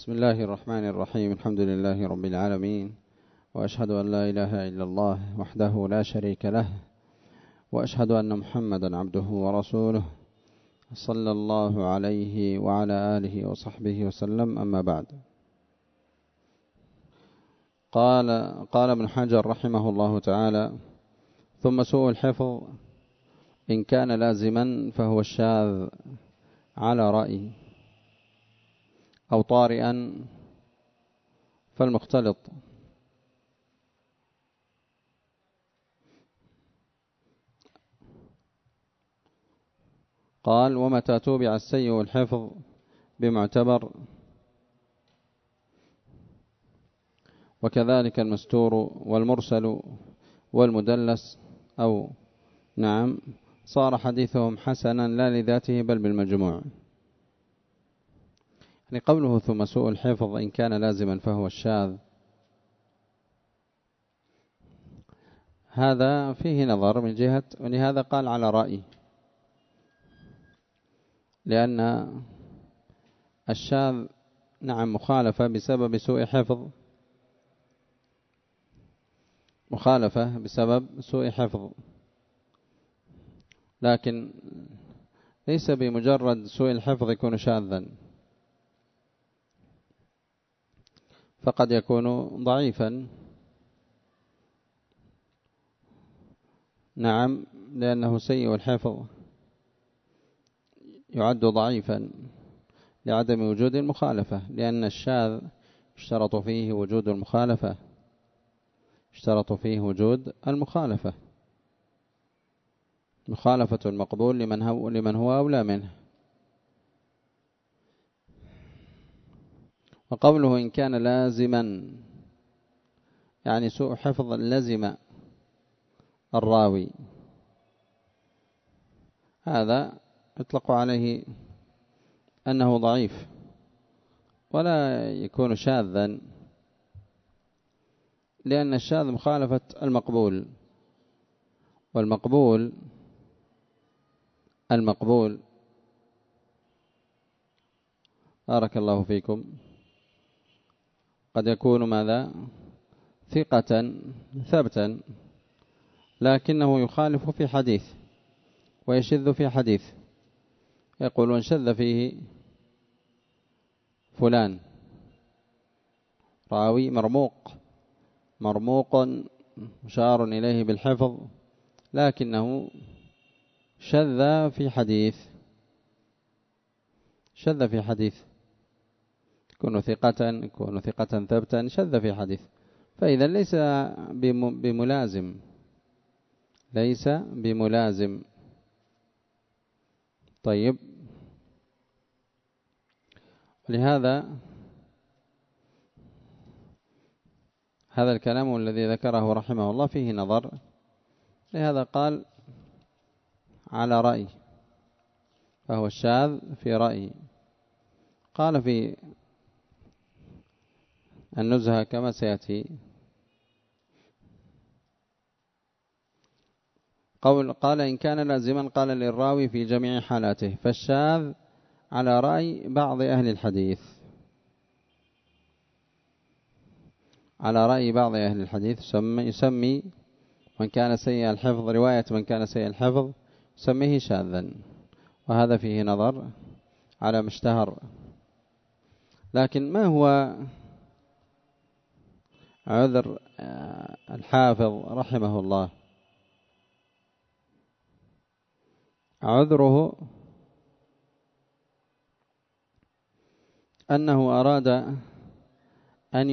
بسم الله الرحمن الرحيم. الحمد لله رب العالمين، وأشهد أن لا إله إلا الله وحده لا شريك له، وأشهد أن محمدا عبده ورسوله صلى الله عليه وعلى آله وصحبه وسلم. أما بعد، قال ابن حجر رحمه الله تعالى: ثم سوء الحفظ إن كان لازما فهو الشاذ على رأي، أو طارئا فالمختلط. قال: ومتى توبع السيء الحفظ بمعتبر، وكذلك المستور والمرسل والمدلس، أو صار حديثهم حسنا لا لذاته بل بالمجموع. يعني قوله ثم سوء الحفظ إن كان لازما فهو الشاذ، هذا فيه نظر من جهة، ولهذا قال على رأي، لأن الشاذ مخالفة بسبب سوء حفظ، مخالفة بسبب سوء حفظ، لكن ليس بمجرد سوء الحفظ يكون شاذا، فقد يكون ضعيفا، لأنه سيء الحفظ يعد ضعيفا لعدم وجود المخالفة، لأن الشاذ اشترط فيه وجود المخالفة، مخالفة المقبول لمن هو أولى منه. وقوله إن كان لازما، يعني سوء حفظ لزم الراوي، هذا يطلق عليه أنه ضعيف ولا يكون شاذا، لأن الشاذ مخالفة المقبول، والمقبول بارك الله فيكم قد يكون ماذا؟ ثقة ثبتا، لكنه يخالف في حديث ويشذ في حديث، يقولون شذ فيه فلان، راوي مرموق مشار إليه بالحفظ، لكنه شذ في حديث، يكون ثقة ثبتا، شذ في حديث، فإذا ليس بملازم. طيب، لهذا هذا الكلام الذي ذكره رحمه الله فيه نظر، لهذا قال على رأي، فهو الشاذ في رأي. قال في النزهة كما سيأتي، قال إن كان لازما قال للراوي في جميع حالاته، فالشاذ على رأي بعض أهل الحديث، يسمي من كان سيء الحفظ، رواية من كان سيء الحفظ يسميه شاذا، وهذا فيه نظر على ما اشتهر. لكن ما هو عذر الحافظ رحمه الله؟ عذره أنه أراد أن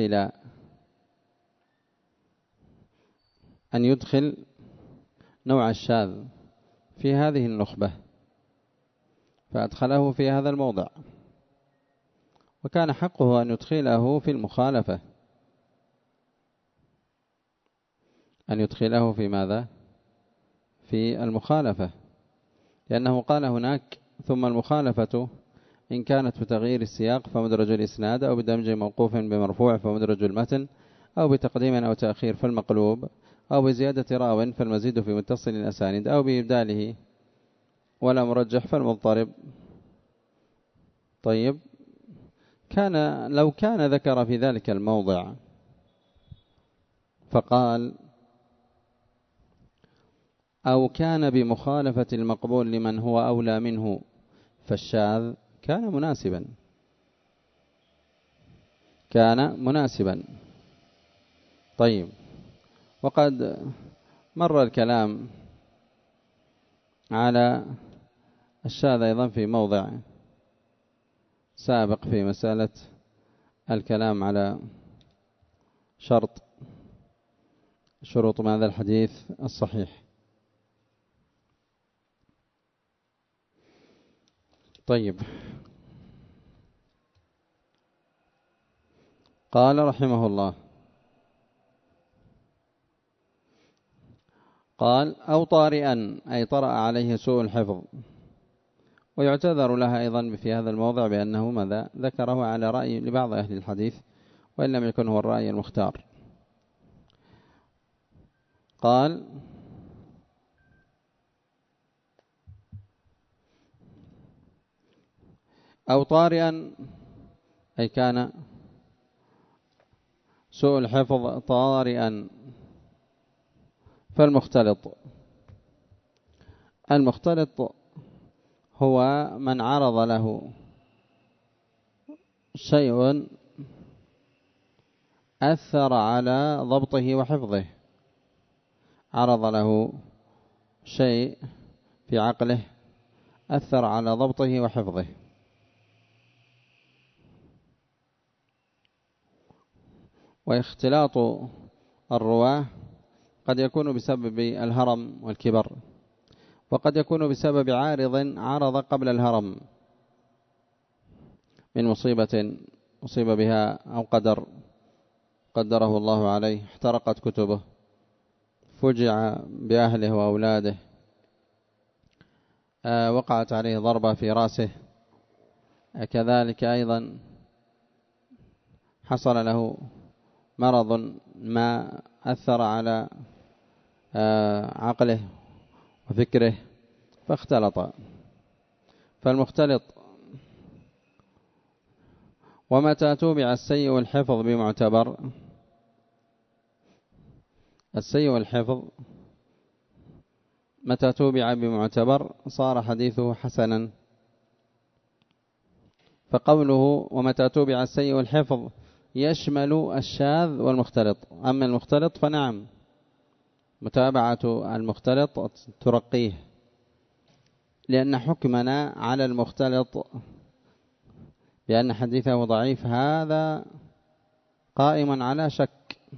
يدخل نوع الشاذ في هذه النخبة، فأدخله في هذا الموضع، وكان حقه أن يدخله في المخالفة، في ماذا؟ في المخالفة، لأنه قال هناك: ثم المخالفة إن كانت بتغيير السياق فمدرج الإسناد، أو بدمج موقوف بمرفوع فمدرج المتن، أو بتقديم أو تأخير فالمقلوب، أو بزيادة راو فالمزيد في متصل الأسانيد، أو بإبداله ولا مرجح فالمضطرب. طيب، لو كان ذكر في ذلك الموضع فقال أو كان بمخالفة المقبول لمن هو أولى منه فالشاذ كان مناسبا. طيب، وقد مر الكلام على الشاذ أيضا في موضع سابق في مسألة الكلام على شروط هذا الحديث الصحيح. طيب، قال رحمه الله قال أو طارئا أي طرأ عليه سوء الحفظ، ويعتذر لها أيضا في هذا الموضع بأنه ماذا ذكره على رأي لبعض أهل الحديث وإن لم يكن هو الرأي المختار. قال أو طارئا أي كان سوء الحفظ طارئا. فالمختلط هو من عرض له شيء أثر على ضبطه وحفظه، عرض له شيء في عقله أثر على ضبطه وحفظه. واختلاط الرواه قد يكون بسبب الهرم والكبر، وقد يكون بسبب عارض عرض قبل الهرم من مصيبة أصيب بها أو قدره الله عليه، احترقت كتبه، فجع بأهله وأولاده، وقعت عليه ضربة في رأسه، كذلك أيضا حصل له مرض ما أثر على عقله وفكره فاختلط. فالمختلط ومتى توبع السيء الحفظ بمعتبر، السيء الحفظ متى توبع بمعتبر صار حديثه حسنا. فقوله ومتى توبع السيء الحفظ يشمل الشاذ والمختلط. أما المختلط فنعم، متابعة المختلط ترقيه، لأن حكمنا على المختلط بأن حديثه ضعيف هذا قائم على شك.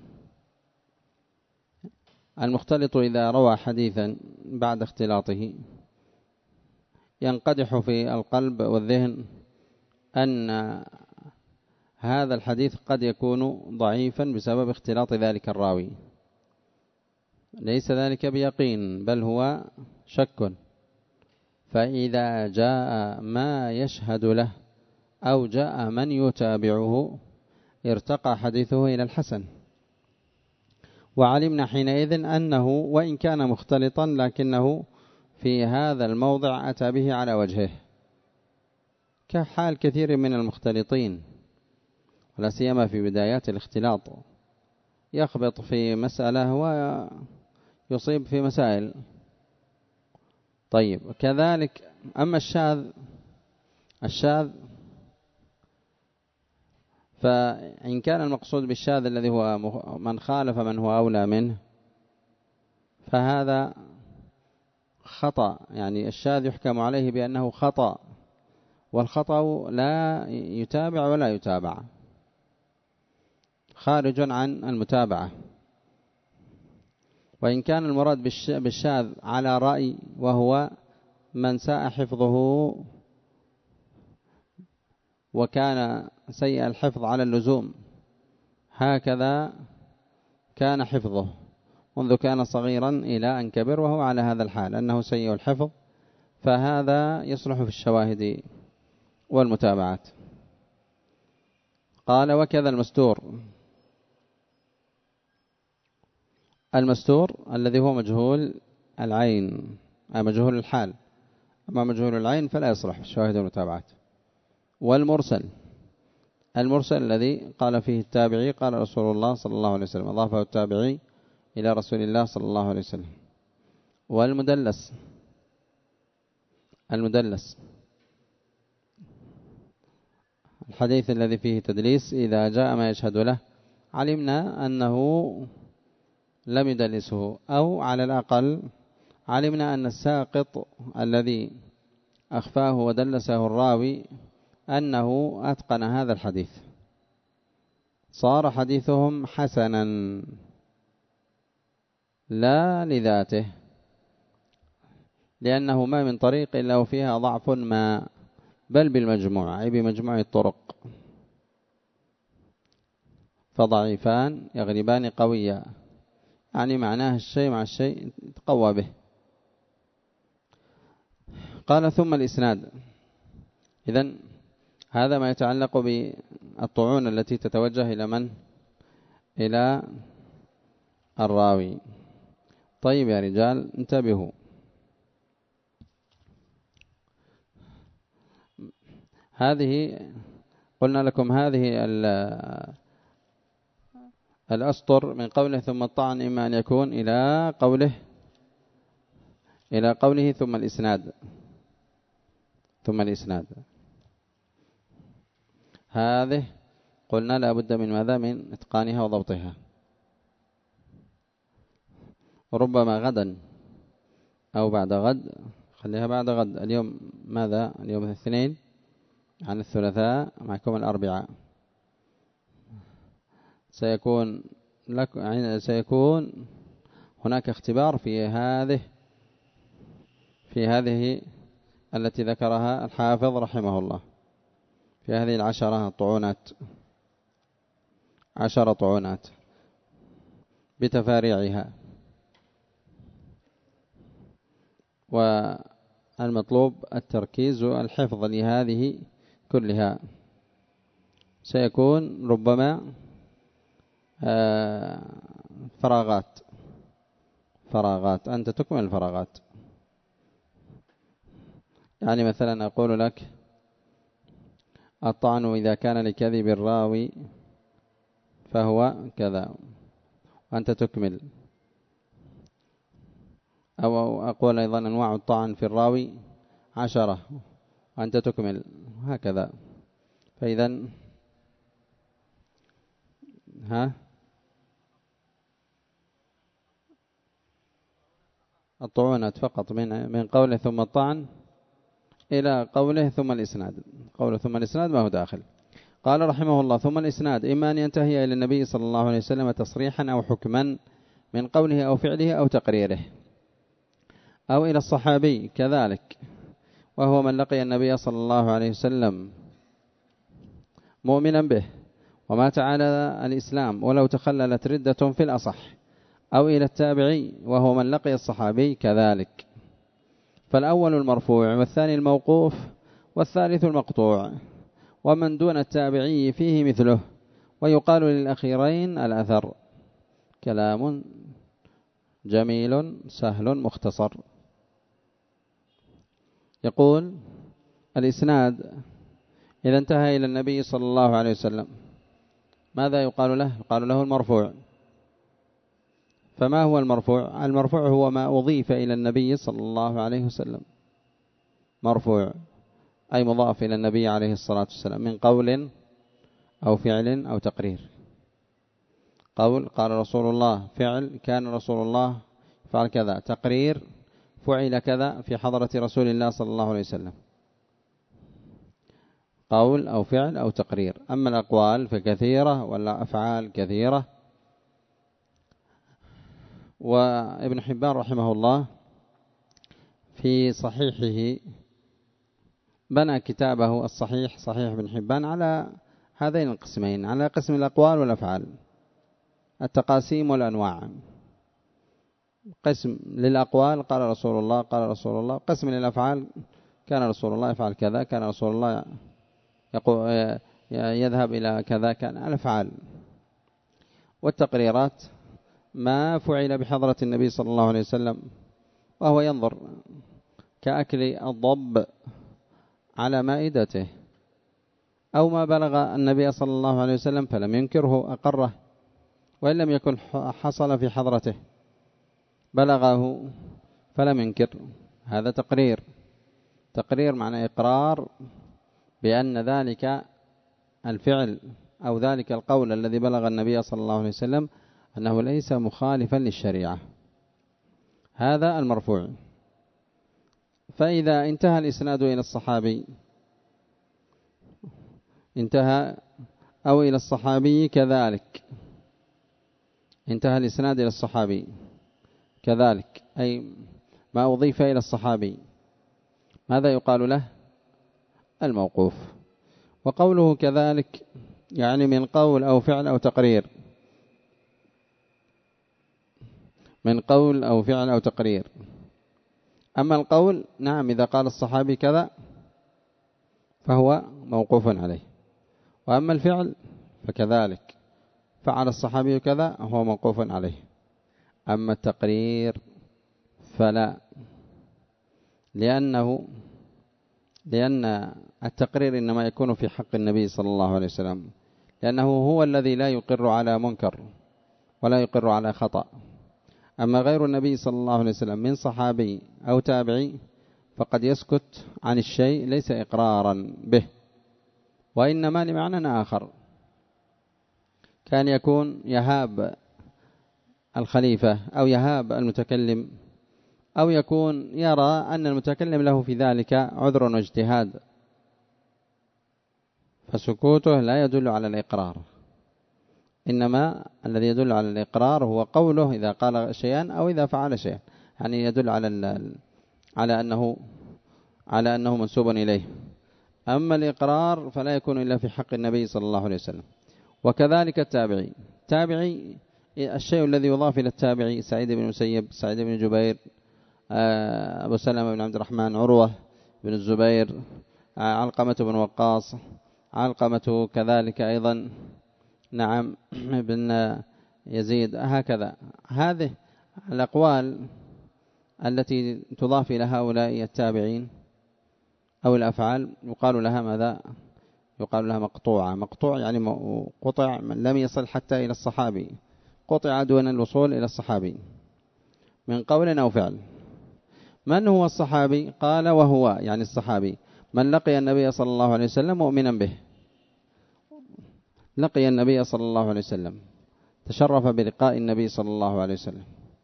المختلط إذا روى حديثا بعد اختلاطه ينقدح في القلب والذهن أن هذا الحديث قد يكون ضعيفا بسبب اختلاط ذلك الراوي، ليس ذلك بيقين بل هو شك. فإذا جاء ما يشهد له أو جاء من يتابعه ارتقى حديثه إلى الحسن. وعلمنا حينئذ أنه وإن كان مختلطا لكنه في هذا الموضع أتى به على وجهه، كحال كثير من المختلطين ولا سيما في بدايات الاختلاط، يخبط في مسألة ويصيب في مسائل. طيب، كذلك أما الشاذ فإن كان المقصود بالشاذ الذي هو من خالف من هو أولى منه فهذا خطأ، يعني الشاذ يحكم عليه بأنه خطأ، والخطأ لا يتابع ولا يتابع، خارج عن المتابعة. وإن كان المراد بالشاذ على رأي وهو من ساء حفظه وكان سيء الحفظ على اللزوم، هكذا كان حفظه منذ كان صغيرا إلى أن كبر وهو على هذا الحال أنه سيء الحفظ، فهذا يصلح في الشواهد والمتابعات. قال وكذا المستور الذي هو مجهول العين مجهول الحال، أما مجهول العين فلا يصلح في الشواهد والمتابعات. والمرسل المرسل الذي قال فيه التابعي قال رسول الله صلى الله عليه وسلم، أضافه التابعي إلى رسول الله صلى الله عليه وسلم. والمدلس، الحديث الذي فيه تدليس إذا جاء ما يشهد له علمنا أنه لم يدلسه، أو على الأقل علمنا أن الساقط الذي أخفاه ودلسه الراوي أنه أتقن هذا الحديث، صار حديثهم حسنا لا لذاته، لأنه ما من طريق إلا وفيها ضعف ما، بل بالمجموع أي بمجموع الطرق، فضعيفان يغلبان قويا، يعني معناه الشيء مع الشيء تقوى به. قال ثم الإسناد. إذن هذا ما يتعلق بالطعون التي تتوجه إلى من؟ إلى الراوي. طيب يا رجال انتبهوا، هذه قلنا لكم هذه الأسطر من قوله ثم الطعن إما أن يكون إلى قوله ثم الإسناد. هذه قلنا لا بد من ماذا؟ من إتقانها وضبطها. ربما غدا أو بعد غد، خليها بعد غد، اليوم ماذا؟ اليوم الاثنين، عن الثلاثاء معكم الأربعاء، سيكون هناك اختبار في هذه التي ذكرها الحافظ رحمه الله، في هذه 10 طعونات بتفاريعها. والمطلوب التركيز والحفظ لهذه كلها. سيكون ربما فراغات أنت تكمل الفراغات. يعني مثلا أقول لك الطعن إذا كان لكذب الراوي فهو كذا، وأنت تكمل. أو أقول أيضا أنواع الطعن في الراوي 10 وأنت تكمل، هكذا. فإذا الطعونات فقط من قوله ثم الطعن إلى قوله ثم الإسناد. قوله ثم الإسناد ما هو داخل. قال رحمه الله ثم الإسناد إما أن ينتهي إلى النبي صلى الله عليه وسلم تصريحا أو حكما من قوله أو فعله أو تقريره، أو إلى الصحابي كذلك، وهو من لقي النبي صلى الله عليه وسلم مؤمنا به ومات على الإسلام ولو تخللت ردة في الأصح، أو إلى التابعي وهو من لقي الصحابي كذلك. فالأول المرفوع والثاني الموقوف والثالث المقطوع، ومن دون التابعي فيه مثله، ويقال للأخيرين الأثر. كلام جميل سهل مختصر. يقول الإسناد إذا انتهى إلى النبي صلى الله عليه وسلم ماذا يقال له؟ يقال له المرفوع. فما هو المرفوع؟ المرفوع هو ما أضيف إلى النبي صلى الله عليه وسلم، مرفوع أي مضاف إلى النبي عليه الصلاة والسلام من قول أو فعل أو تقرير. قول قال رسول الله، فعل كان رسول الله فعل كذا، تقرير فعل كذا في حضرة رسول الله صلى الله عليه وسلم، قول أو فعل أو تقرير. أما الأقوال فكثيرة ولا أفعال كثيرة. وابن حبان رحمه الله في صحيحه بنى كتابه الصحيح، صحيح ابن حبان، على هذين القسمين، على قسم الأقوال والأفعال، التقاسيم والأنواع. قسم للأقوال قال رسول الله قال رسول الله، قسم للأفعال كان رسول الله يفعل كذا، كان رسول الله يذهب إلى كذا، كان الأفعال. والتقريرات ما فعل بحضرة النبي صلى الله عليه وسلم وهو ينظر، كأكل الضب على مائدته، أو ما بلغ النبي صلى الله عليه وسلم فلم ينكره أقره، وإن لم يكن حصل في حضرته بلغه فلم ينكر، هذا تقرير. تقرير معنى إقرار بأن ذلك الفعل أو ذلك القول الذي بلغ النبي صلى الله عليه وسلم أنه ليس مخالفا للشريعة، هذا المرفوع. فإذا انتهى الإسناد إلى الصحابي انتهى، أو إلى الصحابي كذلك، انتهى الإسناد إلى الصحابي كذلك، أي ما أضيف إلى الصحابي، ماذا يقال له؟ الموقوف. وقوله كذلك يعني من قول أو فعل أو تقرير، من قول أو فعل أو تقرير. أما القول نعم إذا قال الصحابي كذا فهو موقوف عليه، وأما الفعل فكذلك فعل الصحابي كذا هو موقوف عليه. أما التقرير فلا، لأن التقرير إنما يكون في حق النبي صلى الله عليه وسلم، لأنه هو الذي لا يقر على منكر ولا يقر على خطأ. أما غير النبي صلى الله عليه وسلم من صحابي أو تابعي فقد يسكت عن الشيء ليس إقرارا به، وإنما لمعنى آخر، كان يكون يهاب الخليفة أو يهاب المتكلم، أو يكون يرى أن المتكلم له في ذلك عذر واجتهاد، فسكوته لا يدل على الإقرار، إنما الذي يدل على الإقرار هو قوله إذا قال شيئا أو إذا فعل شيئا، يعني يدل على أنه منسوب إليه. أما الإقرار فلا يكون إلا في حق النبي صلى الله عليه وسلم. وكذلك التابعي الشيء الذي يضاف إلى التابعي سعيد بن مسيب، سعيد بن جبير، أبو سلمة بن عبد الرحمن، عروة بن الزبير، علقمة بن وقاص، علقمة كذلك أيضا نعم بن يزيد، هكذا. هذه الأقوال التي تضاف إلى هؤلاء التابعين أو الأفعال يقال لها ماذا؟ يقال لها مقطوعة. مقطوع يعني قطع من لم يصل حتى إلى الصحابي، قطع دون الوصول إلى الصحابي من قول أو فعل. من هو الصحابي؟ قال وهو يعني الصحابي من لقي النبي صلى الله عليه وسلم مؤمنا به، لقي النبي صلى الله عليه وسلم، تشرف بلقاء النبي صلى الله عليه وسلم،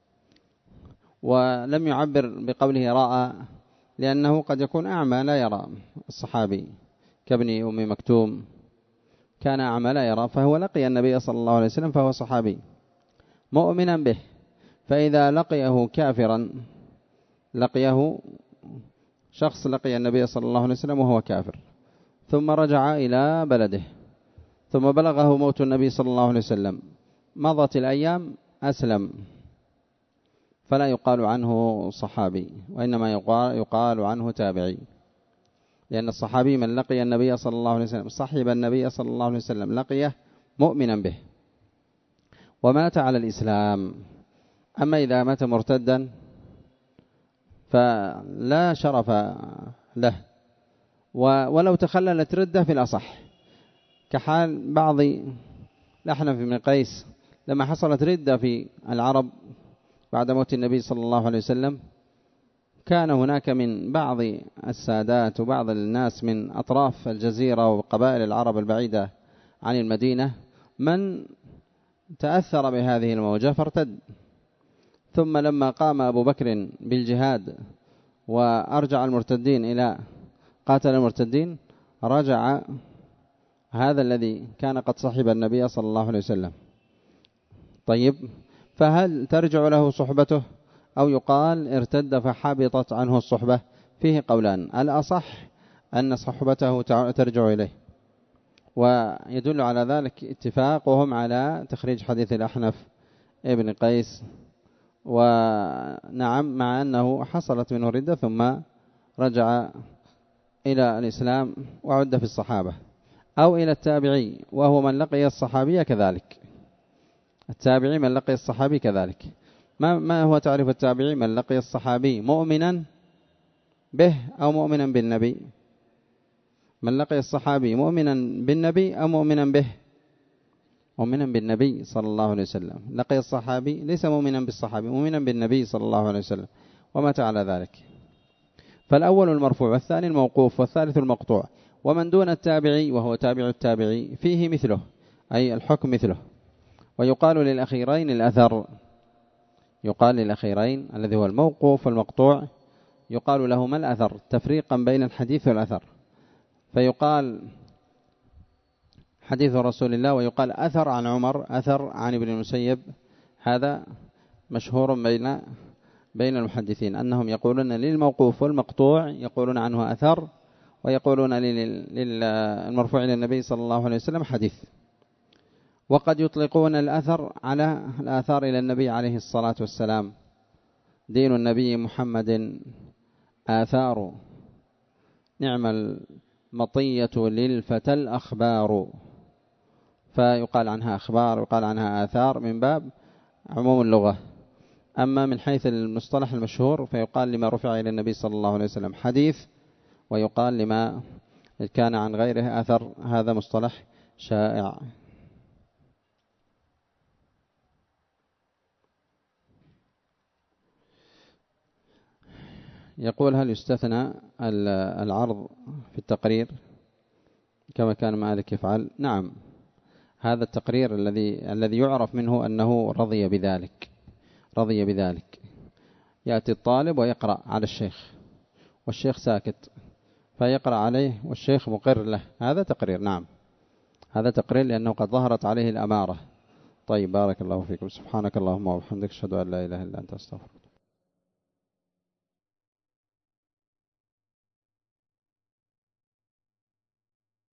ولم يعبر بقوله رأى، لأنه قد يكون أعمى لا يرى. الصحابي كابن أم مكتوم كان أعمى لا يرى، فهو لقي النبي صلى الله عليه وسلم فهو صحابي مؤمنا به. فإذا لقيه كافرا، لقيه شخص لقي النبي صلى الله عليه وسلم وهو كافر ثم رجع إلى بلده ثم بلغه موت النبي صلى الله عليه وسلم، مضت الأيام أسلم، فلا يقال عنه صحابي، وإنما يقال عنه تابعي، لأن الصحابي من لقي النبي صلى الله عليه وسلم، صحب النبي صلى الله عليه وسلم، لقيه مؤمنا به ومات على الإسلام. أما إذا مات مرتدا فلا شرف له، ولو تخللت ردة في الأصح، كحال بعض الأحنف بن قيس لما حصلت ردة في العرب بعد موت النبي صلى الله عليه وسلم، كان هناك من بعض السادات وبعض الناس من أطراف الجزيرة وقبائل العرب البعيدة عن المدينة من تأثر بهذه الموجة فارتد. ثم لما قام أبو بكر بالجهاد وأرجع المرتدين إلى قاتل المرتدين، رجع هذا الذي كان قد صحب النبي صلى الله عليه وسلم. طيب، فهل ترجع له صحبته أو يقال ارتد فحبطت عنه الصحبة؟ فيه قولان، الأصح أن صحبته ترجع إليه، ويدل على ذلك اتفاقهم على تخريج حديث الأحنف ابن قيس، ونعم مع أنه حصلت منه ردة ثم رجع إلى الإسلام وعد في الصحابة. أو إلى التابعي وهو من لقي الصحابي كذلك، التابعي من لقي الصحابي كذلك. ما هو تعريف التابعي؟ من لقي الصحابي مؤمنا به أو مؤمنا بالنبي، من لقي الصحابي مؤمنا بالنبي أو مؤمنا به؟ مؤمنا بالنبي صلى الله عليه وسلم. لقي الصحابي ليس مؤمنا بالصحابي، مؤمنا بالنبي صلى الله عليه وسلم ومات على ذلك. فالأول المرفوع والثاني الموقوف والثالث المقطوع. ومن دون التابعي وهو تابع التابعي فيه مثله، أي الحكم مثله. ويقال للأخيرين الأثر، يقال للأخيرين الذي هو الموقوف والمقطوع يقال لهما الأثر، تفريقا بين الحديث والأثر. فيقال حديث رسول الله ويقال أثر عن عمر، أثر عن ابن المسيب. هذا مشهور بين المحدثين أنهم يقولون للموقوف والمقطوع يقولون عنه أثر، ويقولون للمرفوع إلى النبي صلى الله عليه وسلم حديث. وقد يطلقون الأثر على الآثار إلى النبي عليه الصلاة والسلام. دين النبي محمد آثار، نعم المطية للفتى الأخبار. فيقال عنها أخبار ويقال عنها آثار من باب عموم اللغة. أما من حيث المصطلح المشهور فيقال لما رفع إلى النبي صلى الله عليه وسلم حديث، ويقال لما كان عن غيره أثر. هذا مصطلح شائع. يقول هل يستثنى العرض في التقرير كما كان مالك يفعل؟ نعم، هذا التقرير الذي يعرف منه أنه رضي بذلك. يأتي الطالب ويقرأ على الشيخ والشيخ ساكت، فيقرأ عليه والشيخ مقر له، هذا تقرير. نعم، هذا تقرير لأنه قد ظهرت عليه الأمارة. طيب، بارك الله فيكم. سبحانك اللهم وبحمدك، أشهد أن لا إله إلا أنت، أستغفرك.